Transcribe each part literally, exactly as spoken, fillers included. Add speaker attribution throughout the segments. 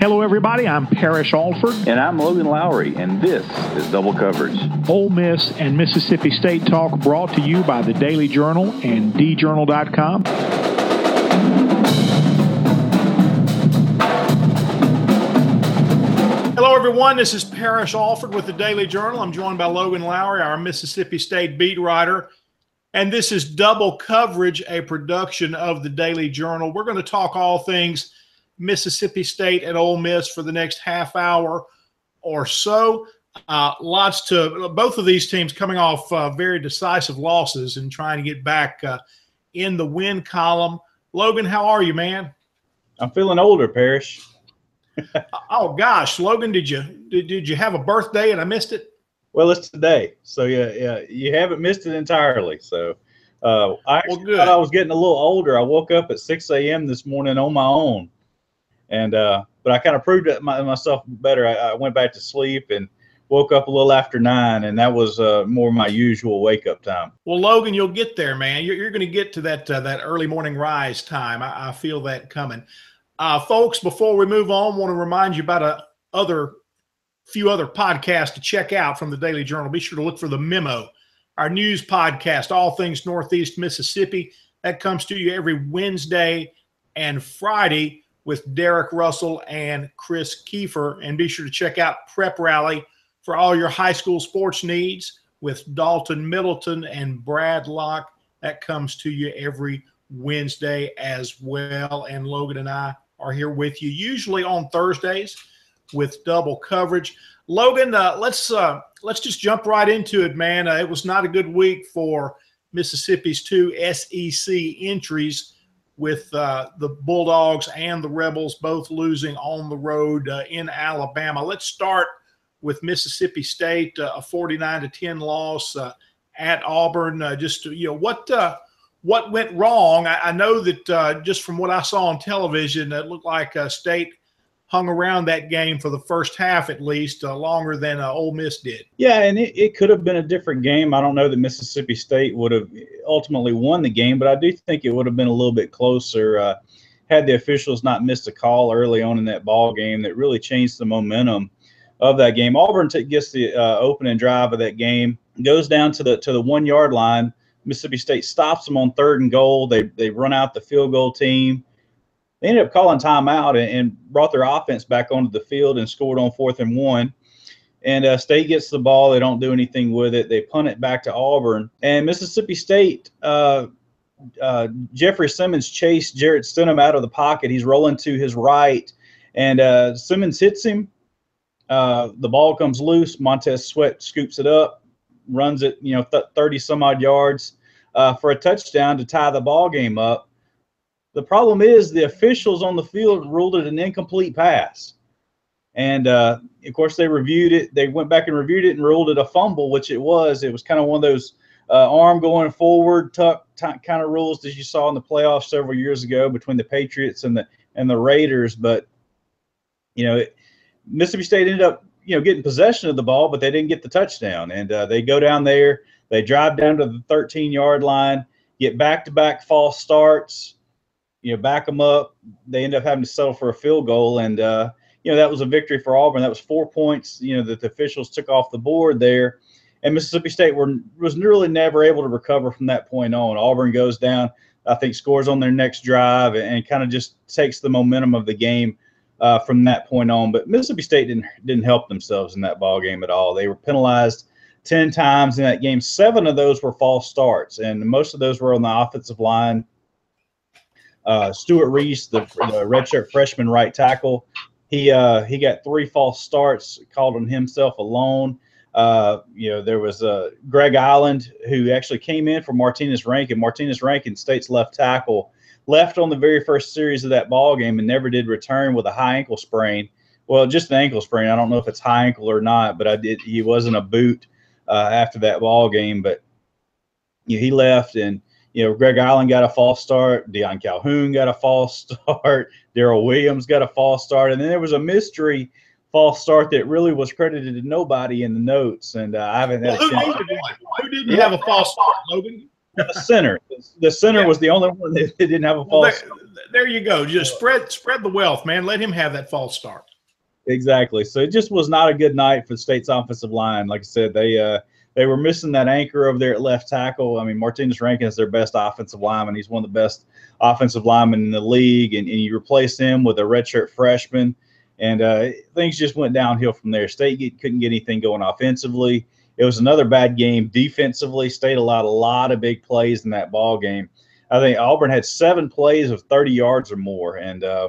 Speaker 1: Hello, everybody. I'm Parrish Alford.
Speaker 2: And I'm Logan Lowry, and this is Double Coverage.
Speaker 1: Ole Miss and Mississippi State Talk brought to you by the Daily Journal and d journal dot com. Hello, everyone. This is Parrish Alford with the Daily Journal. I'm joined by Logan Lowry, our Mississippi State beat writer. And this is Double Coverage, a production of the Daily Journal. We're going to talk all things Mississippi State and Ole Miss for the next half hour or so. Uh, lots to both of these teams coming off uh, very decisive losses and trying to get back uh, in the win column. Logan, how are you, man?
Speaker 3: I'm feeling older, Parrish.
Speaker 1: Oh gosh, Logan, did you did, did you have a birthday and I missed it?
Speaker 3: Well, it's today, so yeah, yeah, you haven't missed it entirely. So uh, I actually
Speaker 1: well, good.
Speaker 3: thought I was getting a little older. I woke up at six a.m. this morning on my own, and uh, but I kind of proved it my, myself better. I, I went back to sleep and woke up a little after nine, and that was uh, more my usual wake up time.
Speaker 1: Well, Logan, you'll get there, man. You're, you're going to get to that uh, that early morning rise time. I, I feel that coming. Uh, folks, before we move on, I want to remind you about a other few other podcasts to check out from the Daily Journal. Be sure to look for The Memo, our news podcast, all things Northeast Mississippi. That comes to you every Wednesday and Friday with Derek Russell and Chris Kiefer. And be sure to check out Prep Rally for all your high school sports needs with Dalton Middleton and Brad Locke. That comes to you every Wednesday as well. And Logan and I are here with you, usually on Thursdays with Double Coverage. Logan, uh, let's uh, let's just jump right into it, man. Uh, it was not a good week for Mississippi's two S E C entries, with uh, the Bulldogs and the Rebels both losing on the road uh, in Alabama. Let's start with Mississippi State, uh, a forty-nine to ten loss uh, at Auburn. Uh, just you know what uh, what went wrong. I, I know that uh, just from what I saw on television, it looked like uh, State hung around that game for the first half at least, uh, longer than uh, Ole Miss did.
Speaker 3: Yeah, and it, it could have been a different game. I don't know that Mississippi State would have ultimately won the game, but I do think it would have been a little bit closer uh, had the officials not missed a call early on in that ball game that really changed the momentum of that game. Auburn t- gets the uh, opening drive of that game, goes down to the to the one yard line. Mississippi State stops them on third and goal. They they run out the field goal team. They ended up calling timeout and, and brought their offense back onto the field and scored on fourth and one. And uh, State gets the ball. They don't do anything with it. They punt it back to Auburn. And Mississippi State, uh, uh, Jeffrey Simmons chased Jarrett Stidham out of the pocket. He's rolling to his right, and uh, Simmons hits him. Uh, the ball comes loose. Montez Sweat scoops it up, runs it, you know, thirty some odd yards uh, for a touchdown to tie the ball game up. The problem is the officials on the field ruled it an incomplete pass. And, uh, of course, they reviewed it. They went back and reviewed it and ruled it a fumble, which it was. It was kind of one of those uh, arm going forward, tuck t- kind of rules that you saw in the playoffs several years ago between the Patriots and the and the Raiders. But, you know, it, Mississippi State ended up, you know, getting possession of the ball, but they didn't get the touchdown. And uh, they go down there. They drive down to the thirteen-yard line, get back-to-back false starts. You know, back them up. They end up having to settle for a field goal, and uh, you know that was a victory for Auburn. That was four points. You know that the officials took off the board there, and Mississippi State were was really never able to recover from that point on. Auburn goes down, I think, scores on their next drive, and, and kind of just takes the momentum of the game uh, from that point on. But Mississippi State didn't didn't help themselves in that ball game at all. They were penalized ten times in that game. Seven of those were false starts, and most of those were on the offensive line. Uh, Stuart Reese, the, the redshirt freshman right tackle, he uh, he got three false starts, called on himself alone. Uh, you know, there was uh, Greg Island, who actually came in for Martinez Rankin. Martinez Rankin, State's left tackle, left on the very first series of that ball game and never did return with a high ankle sprain. Well, just an ankle sprain. I don't know if it's high ankle or not, but I did. He wasn't a boot uh, after that ball game, but you know, he left and. You know, Greg Island got a false start. Deion Calhoun got a false start. Darrell Williams got a false start. And then there was a mystery false start that really was credited to nobody in the notes. And uh, I haven't had
Speaker 1: well,
Speaker 3: a chance.
Speaker 1: Who, who didn't yeah. have a false start, Logan?
Speaker 3: The center. The center yeah. was the only one that didn't have a false
Speaker 1: well, there,
Speaker 3: start.
Speaker 1: There you go. Just spread spread the wealth, man. Let him have that false start.
Speaker 3: Exactly. So it just was not a good night for the State's offensive line. Like I said, they uh, they were missing that anchor over there at left tackle. I mean, Martinez Rankin is their best offensive lineman. He's one of the best offensive linemen in the league, and, and you replace him with a redshirt freshman, and uh, things just went downhill from there. State get, couldn't get anything going offensively. It was another bad game defensively. State allowed a lot of big plays in that ball game. I think Auburn had seven plays of thirty yards or more, and uh,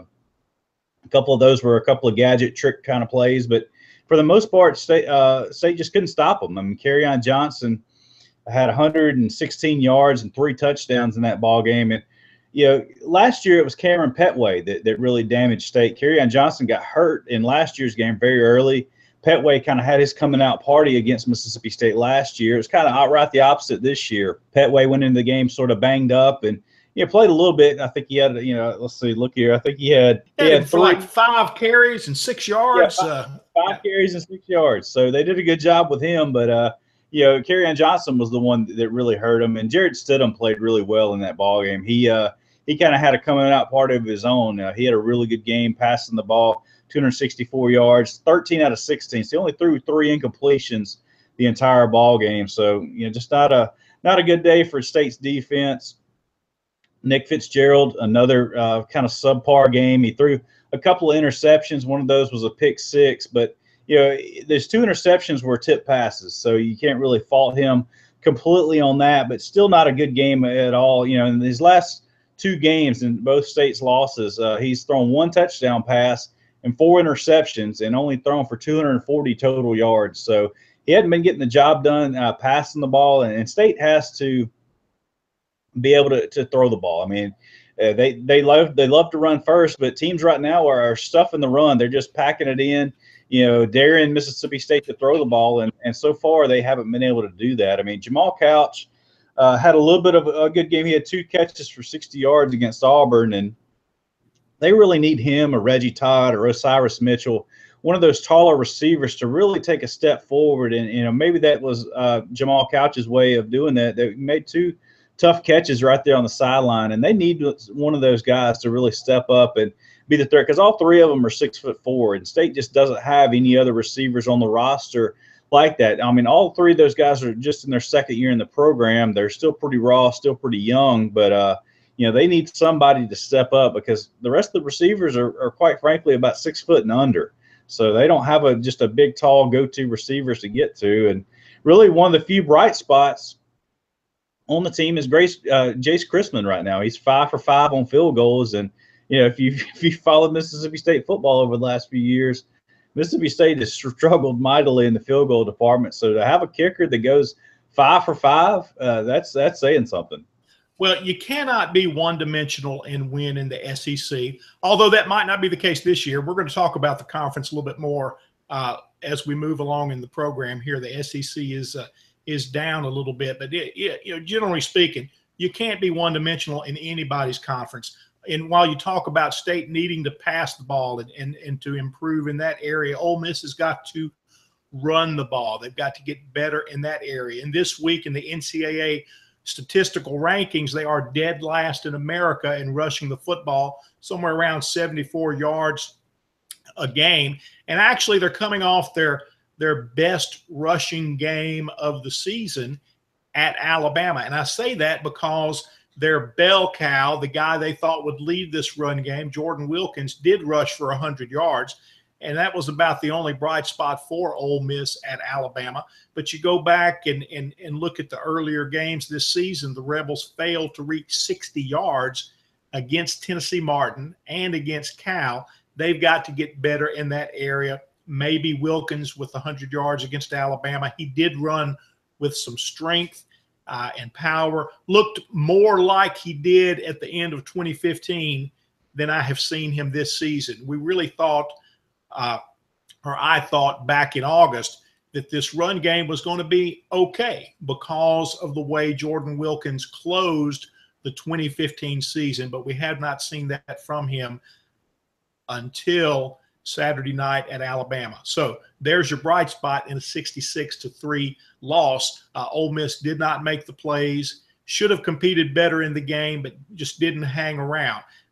Speaker 3: a couple of those were a couple of gadget trick kind of plays, but for the most part, State, uh, State just couldn't stop them. I mean, Kerryon Johnson had one hundred sixteen yards and three touchdowns in that ball game. And, you know, last year it was Cameron Petway that, that really damaged State. Kerryon Johnson got hurt in last year's game very early. Petway kind of had his coming out party against Mississippi State last year. It was kind of outright the opposite this year. Petway went into the game sort of banged up and, you know, played a little bit. I think he had, you know, let's see, look here. I think he had, he
Speaker 1: yeah,
Speaker 3: had
Speaker 1: for
Speaker 3: three,
Speaker 1: like five carries and six yards.
Speaker 3: Yeah, five,
Speaker 1: uh,
Speaker 3: five carries and six yards. So they did a good job with him. But, uh, you know, Kerryon Johnson was the one that really hurt him. And Jared Stidham played really well in that ball game. He, uh, he kind of had a coming out party of his own. Uh, he had a really good game passing the ball, two hundred sixty-four yards, thirteen out of sixteen. So he only threw three incompletions the entire ball game. So, you know, just not a, not a good day for State's defense. Nick Fitzgerald, another uh, kind of subpar game. He threw a couple of interceptions. One of those was a pick six, but you know, there's two interceptions were tip passes, so you can't really fault him completely on that. But still, not a good game at all. You know, in his last two games in both States' losses, uh, he's thrown one touchdown pass and four interceptions, and only thrown for two hundred forty total yards. So he hadn't been getting the job done uh, passing the ball, and, and State has to be able to, to throw the ball. I mean, uh, they they love they love to run first, but teams right now are, are stuffing the run. They're just packing it in, you know, daring Mississippi State to throw the ball, and and so far they haven't been able to do that. I mean, Jamal Couch uh, had a little bit of a good game. He had two catches for sixty yards against Auburn, and they really need him or Reggie Todd or Osiris Mitchell, one of those taller receivers, to really take a step forward. And you know, maybe that was uh, Jamal Couch's way of doing that. They made two tough catches right there on the sideline, and they need one of those guys to really step up and be the threat, because all three of them are six foot four, and State just doesn't have any other receivers on the roster like that. I mean, all three of those guys are just in their second year in the program. They're still pretty raw, still pretty young, but uh, you know, they need somebody to step up, because the rest of the receivers are, are quite frankly about six foot and under. So they don't have a just a big, tall go-to receivers to get to. And really, one of the few bright spots on the team is Grace uh, Jace Christman right now. He's five for five on field goals, and you know, if you if you followed Mississippi State football over the last few years, Mississippi State has struggled mightily in the field goal department. So to have a kicker that goes five for five, uh, that's that's saying something.
Speaker 1: Well, you cannot be one-dimensional and win in the S E C, although that might not be the case this year. We're going to talk about the conference a little bit more uh, as we move along in the program here. The S E C is uh, is down a little bit, but it, it, you know, generally speaking, you can't be one-dimensional in anybody's conference. And while you talk about State needing to pass the ball and, and, and to improve in that area, Ole Miss has got to run the ball. They've got to get better in that area. And this week in the N C double A statistical rankings, they are dead last in America in rushing the football, somewhere around seventy-four yards a game. And actually, they're coming off their their best rushing game of the season at Alabama. And I say that because their bell cow, the guy they thought would lead this run game, Jordan Wilkins, did rush for one hundred yards. And that was about the only bright spot for Ole Miss at Alabama. But you go back and, and, and look at the earlier games this season, the Rebels failed to reach sixty yards against Tennessee Martin and against Cal. They've got to get better in that area. Maybe Wilkins with one hundred yards against Alabama. He did run with some strength uh, and power. Looked more like he did at the end of twenty fifteen than I have seen him this season. We really thought – Uh, or I thought back in August that this run game was going to be okay because of the way Jordan Wilkins closed the twenty fifteen season, but we have not seen that from him until Saturday night at Alabama. So there's your bright spot in a sixty-six to three loss. Uh, Ole Miss did not make the plays, should have competed better in the game, but just didn't hang around.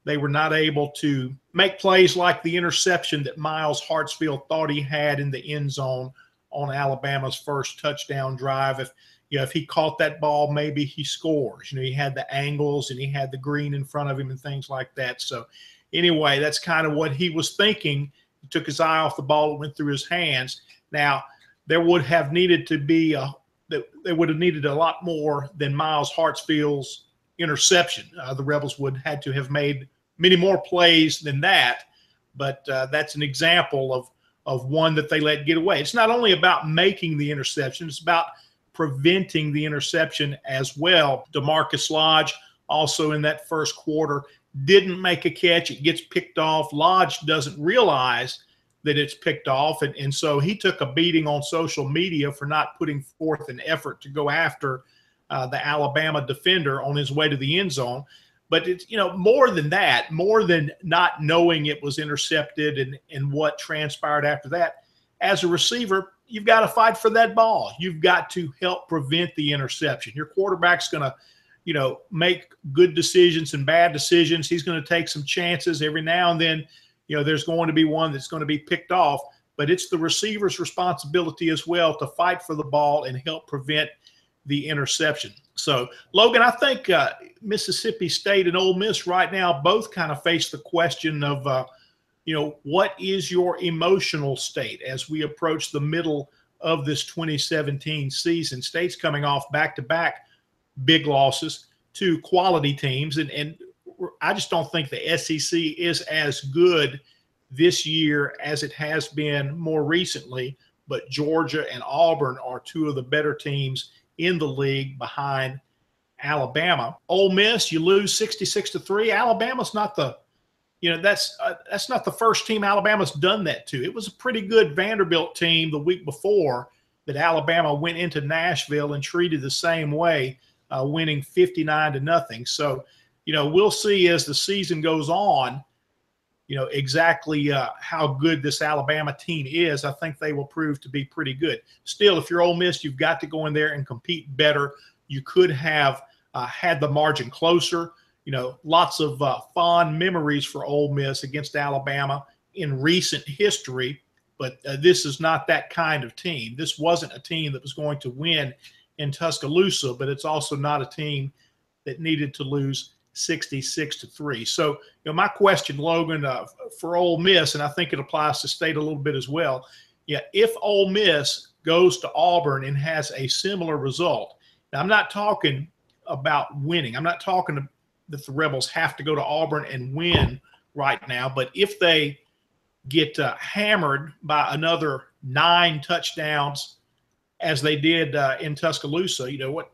Speaker 1: They were not able to make plays like the interception that Miles Hartsfield thought he had in the end zone on Alabama's first touchdown drive. If you know, if he caught that ball, maybe he scores. You know, he had the angles and he had the green in front of him and things like that. So anyway, that's kind of what he was thinking. He took his eye off the ball, it went through his hands. Now, there would have needed to be a they would have needed a lot more than Miles Hartsfield's interception. Uh, the Rebels would had to have made many more plays than that, but uh, that's an example of of one that they let get away. It's not only about making the interception, it's about preventing the interception as well. DeMarcus Lodge also in that first quarter didn't make a catch. It gets picked off. Lodge doesn't realize that it's picked off, and, and so he took a beating on social media for not putting forth an effort to go after uh, the Alabama defender on his way to the end zone. But it's, you know, more than that, more than not knowing it was intercepted and, and what transpired after that, as a receiver, you've got to fight for that ball. You've got to help prevent the interception. Your quarterback's going to, you know, make good decisions and bad decisions. He's going to take some chances every now and then. You know, there's going to be one that's going to be picked off, but it's the receiver's responsibility as well to fight for the ball and help prevent the interception. So, Logan, I think uh, Mississippi State and Ole Miss right now both kind of face the question of, uh, you know, what is your emotional state as we approach the middle of this twenty seventeen season? State's coming off back-to-back big losses to quality teams, and, and I just don't think the S E C is as good this year as it has been more recently, but Georgia and Auburn are two of the better teams in the league behind Alabama. Ole Miss, you lose sixty-six to three. Alabama's not the, you know, that's uh, that's not the first team Alabama's done that to. It was a pretty good Vanderbilt team the week before that Alabama went into Nashville and treated the same way, uh, winning fifty-nine to nothing. So, you know, we'll see as the season goes on, you know, exactly uh, how good this Alabama team is. I think they will prove to be pretty good. Still, if you're Ole Miss, you've got to go in there and compete better. You could have uh, had the margin closer. You know, lots of uh, fond memories for Ole Miss against Alabama in recent history, but uh, this is not that kind of team. This wasn't a team that was going to win in Tuscaloosa, but it's also not a team that needed to lose sixty-six to three. So, you know, my question, Logan, uh, for Ole Miss, and I think it applies to State a little bit as well. Yeah, if Ole Miss goes to Auburn and has a similar result, now I'm not talking about winning. I'm not talking to, that the Rebels have to go to Auburn and win right now, but if they get uh, hammered by another nine touchdowns as they did uh, in Tuscaloosa, you know what?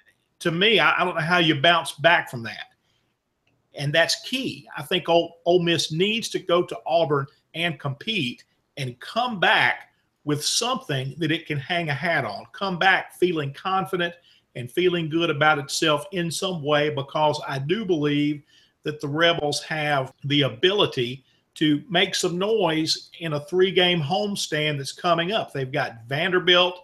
Speaker 1: To me, I, I don't know how you bounce back from that. And that's key. I think Ole, Ole Miss needs to go to Auburn and compete and come back with something that it can hang a hat on. Come back feeling confident and feeling good about itself in some way, because I do believe that the Rebels have the ability to make some noise in a three-game homestand that's coming up. They've got Vanderbilt,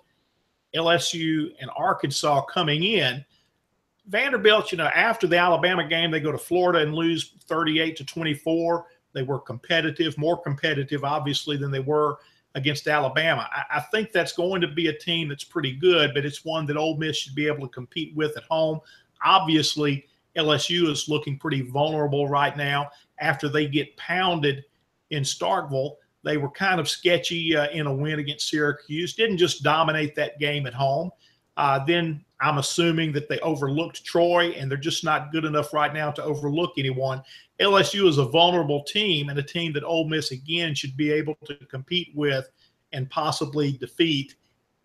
Speaker 1: L S U, and Arkansas coming in. Vanderbilt, you know, after the Alabama game, they go to Florida and lose thirty-eight to twenty-four. They were competitive, more competitive, obviously, than they were against Alabama. I, I think that's going to be a team that's pretty good, but it's one that Ole Miss should be able to compete with at home. Obviously, L S U is looking pretty vulnerable right now after they get pounded in Starkville. They were kind of sketchy uh, in a win against Syracuse, didn't just dominate that game at home. Uh, then I'm assuming that they overlooked Troy, and they're just not good enough right now to overlook anyone. L S U is a vulnerable team, and a team that Ole Miss, again, should be able to compete with and possibly defeat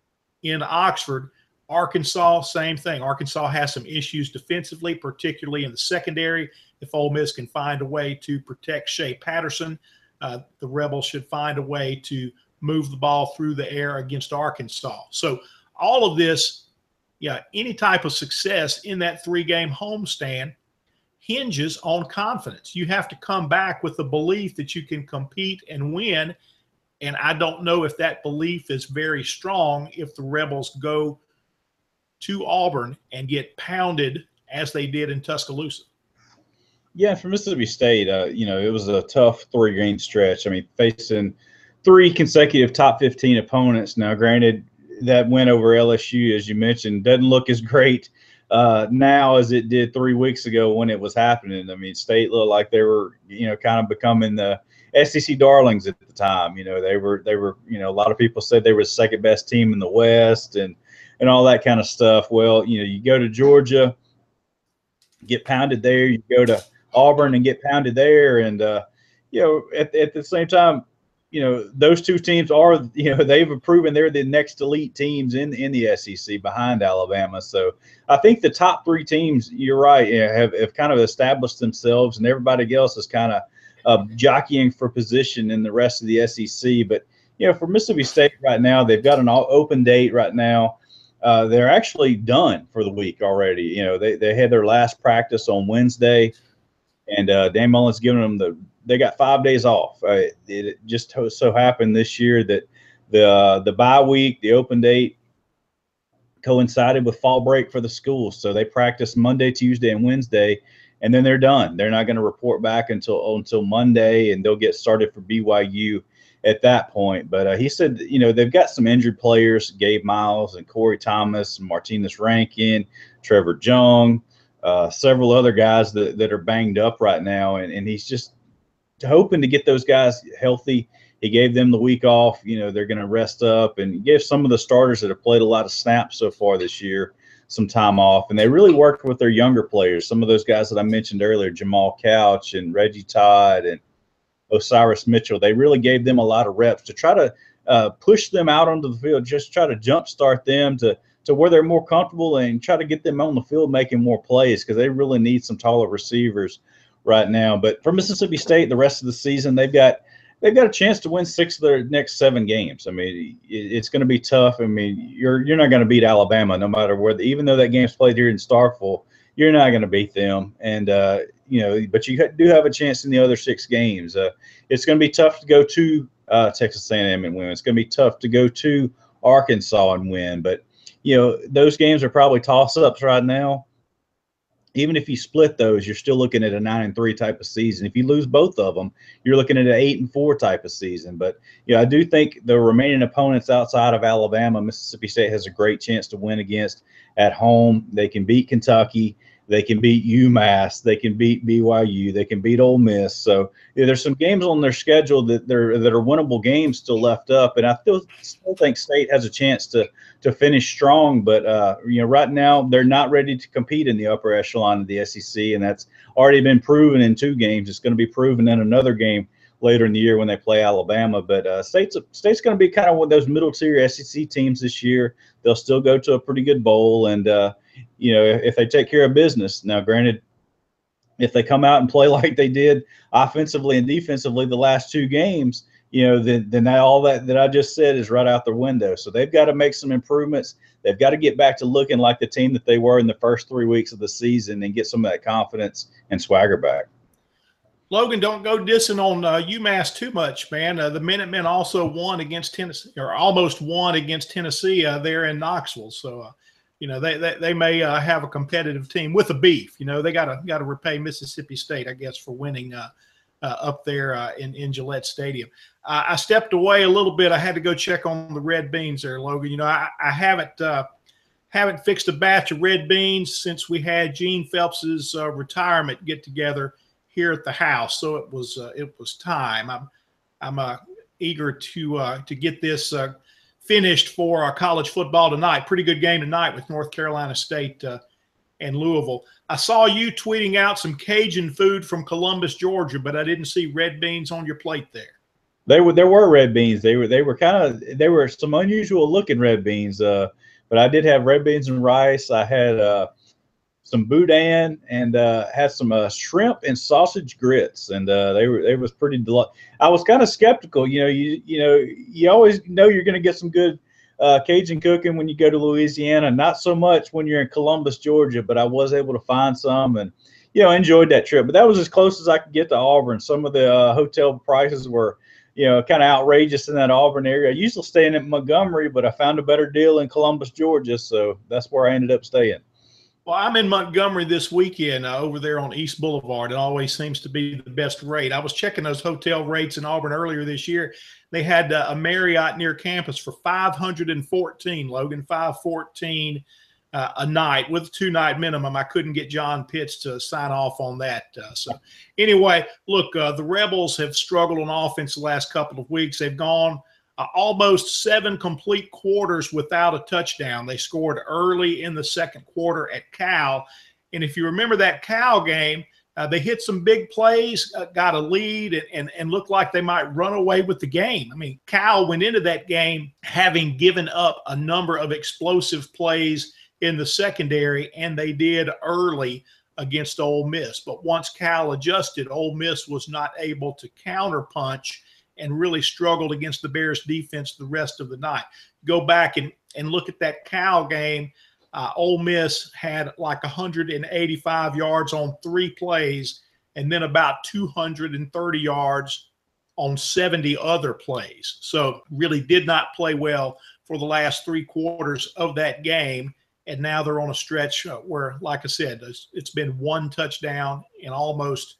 Speaker 1: in Oxford. Arkansas, same thing. Arkansas has some issues defensively, particularly in the secondary. If Ole Miss can find a way to protect Shea Patterson, uh, the Rebels should find a way to move the ball through the air against Arkansas. So all of this, yeah, any type of success in that three-game homestand hinges on confidence. You have to come back with the belief that you can compete and win, and I don't know if that belief is very strong if the Rebels go to Auburn and get pounded as they did in Tuscaloosa.
Speaker 3: Yeah, for Mississippi State, uh, you know, it was a tough three-game stretch. I mean, facing three consecutive top fifteen opponents. Now, granted, that win over L S U, as you mentioned, doesn't look as great uh, now as it did three weeks ago when it was happening. I mean, State looked like they were, you know, kind of becoming the S E C darlings at the time. You know, they were, they were, you know, a lot of people said they were the second best team in the West and and all that kind of stuff. Well, you know, you go to Georgia, get pounded there. You go to Auburn and get pounded there. And, uh, you know, at, at the same time, you know, those two teams are, you know, they've proven they're the next elite teams in, in the S E C behind Alabama. So I think the top three teams, you're right, you know, have, have kind of established themselves, and everybody else is kind of uh, jockeying for position in the rest of the S E C. But, you know, for Mississippi State right now, they've got an all open date right now. Uh, they're actually done for the week already. You know, they, they had their last practice on Wednesday, and uh, Dan Mullen's giving them the – they got five days off. Uh, it, it just so happened this year that the uh, the bye week, the open date, coincided with fall break for the schools. So they practice Monday, Tuesday, and Wednesday, and then they're done. They're not going to report back until until Monday, and they'll get started for B Y U at that point. But uh, he said, you know, they've got some injured players, Gabe Miles and Corey Thomas and Martinez Rankin, Trevor Jung, uh, several other guys that, that are banged up right now. And, and he's just hoping to get those guys healthy. He gave them the week off. You know, they're going to rest up, and give some of the starters that have played a lot of snaps so far this year some time off. And they really worked with their younger players. Some of those guys that I mentioned earlier, Jamal Couch and Reggie Todd and Osiris Mitchell, they really gave them a lot of reps to try to uh, push them out onto the field, just try to jumpstart them to to where they're more comfortable, and try to get them on the field making more plays, because they really need some taller receivers right now. But for Mississippi State, the rest of the season, they've got they've got a chance to win six of their next seven games. I mean, it, it's going to be tough. I mean, you're you're not going to beat Alabama no matter where. The, even though that game's played here in Starkville, you're not going to beat them. And uh, you know, but you do have a chance in the other six games. Uh, it's going to be tough to go to uh, Texas A and M and win. It's going to be tough to go to Arkansas and win. But you know, those games are probably toss-ups right now. Even if you split those, you're still looking at a nine and three type of season. If you lose both of them, you're looking at an eight and four type of season. But yeah, I do think the remaining opponents outside of Alabama, Mississippi State has a great chance to win against at home. They can beat Kentucky. They can beat UMass. They can beat B Y U. They can beat Ole Miss. So yeah, there's some games on their schedule that they're that are winnable games still left up, and I still still think State has a chance to to finish strong. But uh, you know, right now they're not ready to compete in the upper echelon of the S E C, and that's already been proven in two games. It's going to be proven in another game later in the year when they play Alabama. But uh, State's State's going to be kind of one of those middle tier S E C teams this year. They'll still go to a pretty good bowl, and uh, you know, if they take care of business. Now, granted, if they come out and play like they did offensively and defensively the last two games, you know, then, then that, all that, that I just said is right out the window. So they've got to make some improvements. They've got to get back to looking like the team that they were in the first three weeks of the season and get some of that confidence and swagger back.
Speaker 1: Logan, don't go dissing on uh, UMass too much, man. Uh, the Minutemen also won against Tennessee, or almost won against Tennessee uh, there in Knoxville. So, uh, you know, they they, they may uh, have a competitive team with a beef. You know, they got to got to repay Mississippi State, I guess, for winning uh, uh, up there uh, in, in Gillette Stadium. Uh, I stepped away a little bit. I had to go check on the red beans there, Logan. You know, I, I haven't uh, haven't fixed a batch of red beans since we had Gene Phelps's uh, retirement get together here at the house. So it was uh, it was time. I'm I'm uh, eager to uh, to get this uh, finished for uh, college football tonight. Pretty good game tonight with North Carolina State uh, and Louisville. I saw you tweeting out some Cajun food from Columbus, Georgia, but I didn't see red beans on your plate there.
Speaker 3: They were there were red beans. They were they were kind of they were some unusual looking red beans. Uh, but I did have red beans and rice. I had uh, some boudin and uh, had some uh, shrimp and sausage grits, and uh, they were they was pretty delightful. I was kind of skeptical, you know. You you know you always know you're going to get some good uh, Cajun cooking when you go to Louisiana. Not so much when you're in Columbus, Georgia, but I was able to find some, and you know enjoyed that trip. But that was as close as I could get to Auburn. Some of the uh, hotel prices were, you know, kind of outrageous in that Auburn area. I usually staying in Montgomery, but I found a better deal in Columbus, Georgia, so that's where I ended up staying.
Speaker 1: Well, I'm in Montgomery this weekend uh, over there on East Boulevard. It always seems to be the best rate. I was checking those hotel rates in Auburn earlier this year. They had uh, a Marriott near campus for five hundred fourteen, Logan, five fourteen uh, a night with a two-night minimum. I couldn't get John Pitts to sign off on that. Uh, so anyway, look, uh, the Rebels have struggled on offense the last couple of weeks. They've gone Uh, almost seven complete quarters without a touchdown. They scored early in the second quarter at Cal. And if you remember that Cal game, uh, they hit some big plays, uh, got a lead, and, and, and looked like they might run away with the game. I mean, Cal went into that game having given up a number of explosive plays in the secondary, and they did early against Ole Miss. But once Cal adjusted, Ole Miss was not able to counterpunch and really struggled against the Bears defense the rest of the night. Go back and, and look at that Cal game. Uh, Ole Miss had like one hundred eighty-five yards on three plays and then about two hundred thirty yards on seventy other plays. So really did not play well for the last three quarters of that game. And now they're on a stretch where, like I said, it's been one touchdown in almost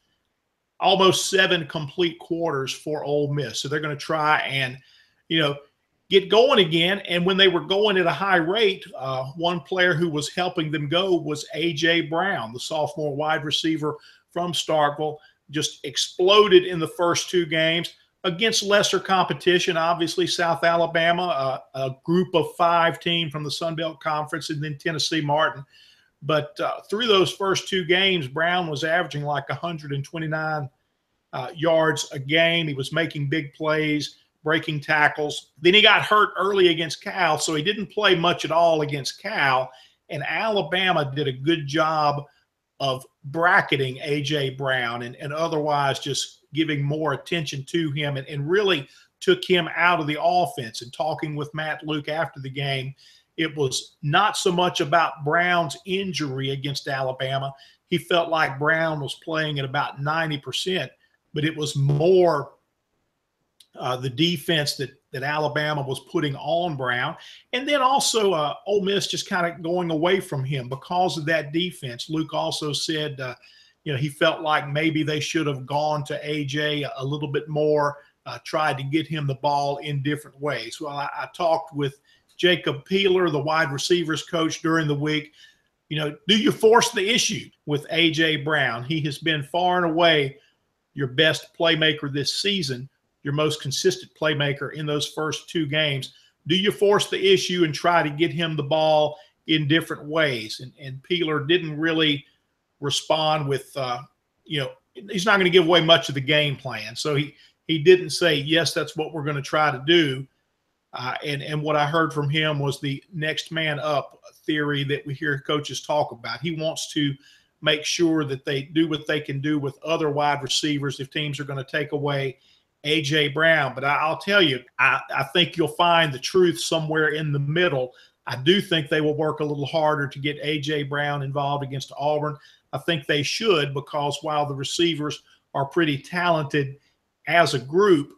Speaker 1: almost seven complete quarters for Ole Miss. So they're going to try and, you know, get going again. And when they were going at a high rate, uh, one player who was helping them go was A J Brown, the sophomore wide receiver from Starkville, just exploded in the first two games against lesser competition. Obviously, South Alabama, uh, a group of five team from the Sun Belt Conference, and then Tennessee Martin. But uh, through those first two games, Brown was averaging like one hundred twenty-nine uh, yards a game. He was making big plays, breaking tackles. Then he got hurt early against Cal, so he didn't play much at all against Cal. And Alabama did a good job of bracketing A J Brown and, and otherwise just giving more attention to him and, and really took him out of the offense. And talking with Matt Luke after the game, it was not so much about Brown's injury against Alabama. He felt like Brown was playing at about ninety percent, but it was more uh, the defense that, that Alabama was putting on Brown. And then also uh, Ole Miss just kind of going away from him because of that defense. Luke also said, uh, you know, he felt like maybe they should have gone to A J a, a little bit more, uh, tried to get him the ball in different ways. Well, I, I talked with Jacob Peeler, the wide receivers coach, during the week. You know, do you force the issue with A J Brown? He has been far and away your best playmaker this season, your most consistent playmaker in those first two games. Do you force the issue and try to get him the ball in different ways? And, and Peeler didn't really respond with, uh, you know, he's not going to give away much of the game plan. So he, he didn't say, yes, that's what we're going to try to do. Uh, and, and what I heard from him was the next man up theory that we hear coaches talk about. He wants to make sure that they do what they can do with other wide receivers if teams are going to take away A J Brown. But I, I'll tell you, I, I think you'll find the truth somewhere in the middle. I do think they will work a little harder to get A J Brown involved against Auburn. I think they should, because while the receivers are pretty talented as a group,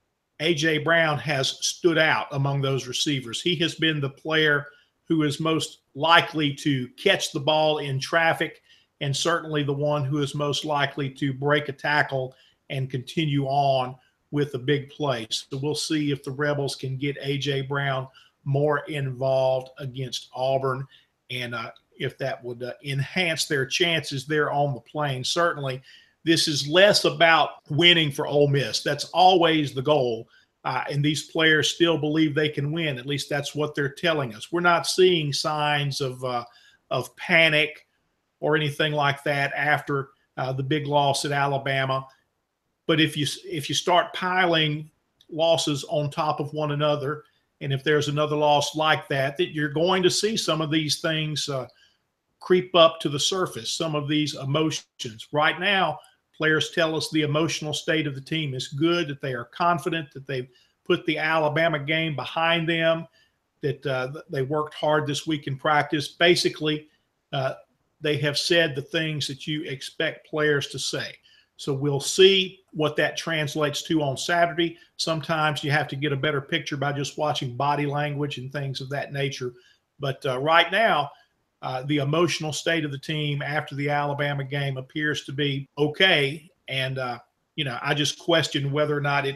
Speaker 1: A J Brown has stood out among those receivers. He has been the player who is most likely to catch the ball in traffic, and certainly the one who is most likely to break a tackle and continue on with a big play. So we'll see if the Rebels can get A J Brown more involved against Auburn, and uh, if that would uh, enhance their chances there on the Plains. Certainly, this is less about winning for Ole Miss. That's always the goal. Uh, and these players still believe they can win. At least that's what they're telling us. We're not seeing signs of uh, of panic or anything like that after uh, the big loss at Alabama. But if you if you start piling losses on top of one another, and if there's another loss like that, that you're going to see some of these things uh, creep up to the surface, some of these emotions. Right now, players tell us the emotional state of the team is good, that they are confident, that they've put the Alabama game behind them, that uh, they worked hard this week in practice. Basically, uh, they have said the things that you expect players to say. So we'll see what that translates to on Saturday. Sometimes you have to get a better picture by just watching body language and things of that nature. But uh, right now, Uh, the emotional state of the team after the Alabama game appears to be okay. And, uh, you know, I just question whether or not it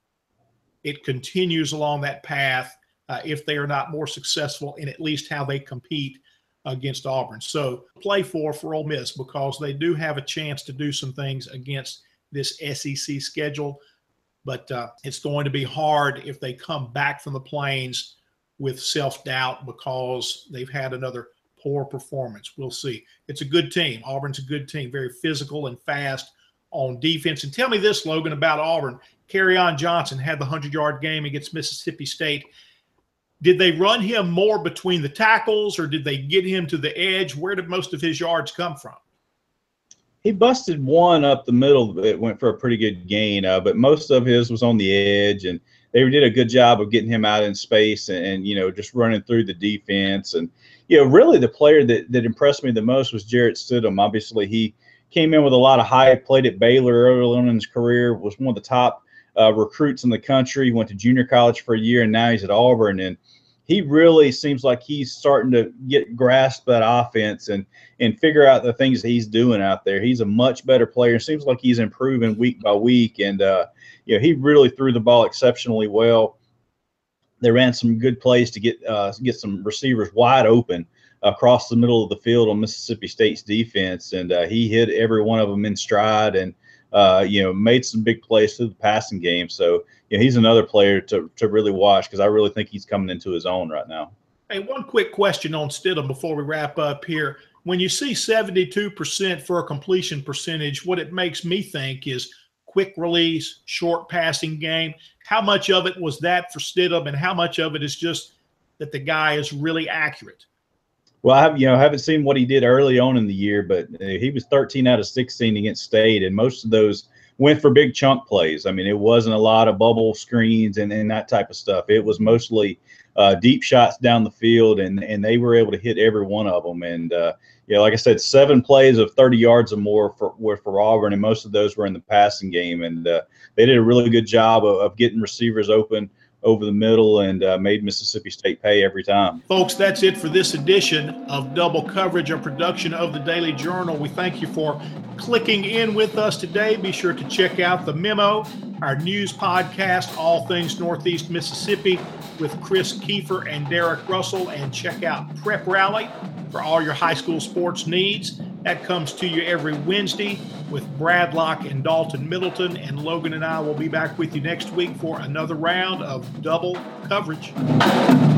Speaker 1: it continues along that path uh, if they are not more successful in at least how they compete against Auburn. So play for for Ole Miss, because they do have a chance to do some things against this S E C schedule. But uh, it's going to be hard if they come back from the Plains with self-doubt because they've had another poor performance. We'll see. It's a good team. Auburn's a good team, very physical and fast on defense. And tell me this, Logan, about Auburn. Kerryon Johnson had the hundred-yard game against Mississippi State. Did they run him more between the tackles, or did they get him to the edge? Where did most of his yards come from?
Speaker 3: He busted one up the middle. It went for a pretty good gain, uh, but most of his was on the edge, and they did a good job of getting him out in space and, and you know, just running through the defense. And, you know, really the player that, that impressed me the most was Jarrett Stidham. Obviously, he came in with a lot of hype, played at Baylor early on in his career, was one of the top uh, recruits in the country, went to junior college for a year, and now he's at Auburn. And he really seems like he's starting to get grasp that offense and and figure out the things that he's doing out there. He's a much better player. It seems like he's improving week by week. And, uh, you know, he really threw the ball exceptionally well. They ran some good plays to get uh, get some receivers wide open across the middle of the field on Mississippi State's defense. And uh, he hit every one of them in stride and, uh, you know, made some big plays through the passing game. So, you know, he's another player to, to really watch, because I really think he's coming into his own right now.
Speaker 1: Hey, one quick question on Stidham before we wrap up here. When you see seventy-two percent for a completion percentage, what it makes me think is quick release, short passing game. How much of it was that for Stidham, and how much of it is just that the guy is really accurate?
Speaker 3: Well, I have, you know, haven't seen what he did early on in the year, but he was thirteen out of sixteen against State, and most of those went for big chunk plays. I mean, it wasn't a lot of bubble screens and, and that type of stuff. It was mostly uh, deep shots down the field, and and they were able to hit every one of them. And, uh, yeah, like I said, seven plays of thirty yards or more for were for Auburn, and most of those were in the passing game. And uh, they did a really good job of, of getting receivers open over the middle and uh, made Mississippi State pay every time.
Speaker 1: Folks, that's it for this edition of Double Coverage, a production of the Daily Journal. We thank you for clicking in with us today. Be sure to check out The Memo, our news podcast, All Things Northeast Mississippi, with Chris Kiefer and Derek Russell, and check out Prep Rally for all your high school sports needs. That comes to you every Wednesday with Brad Locke and Dalton Middleton, and Logan and I will be back with you next week for another round of Double Coverage.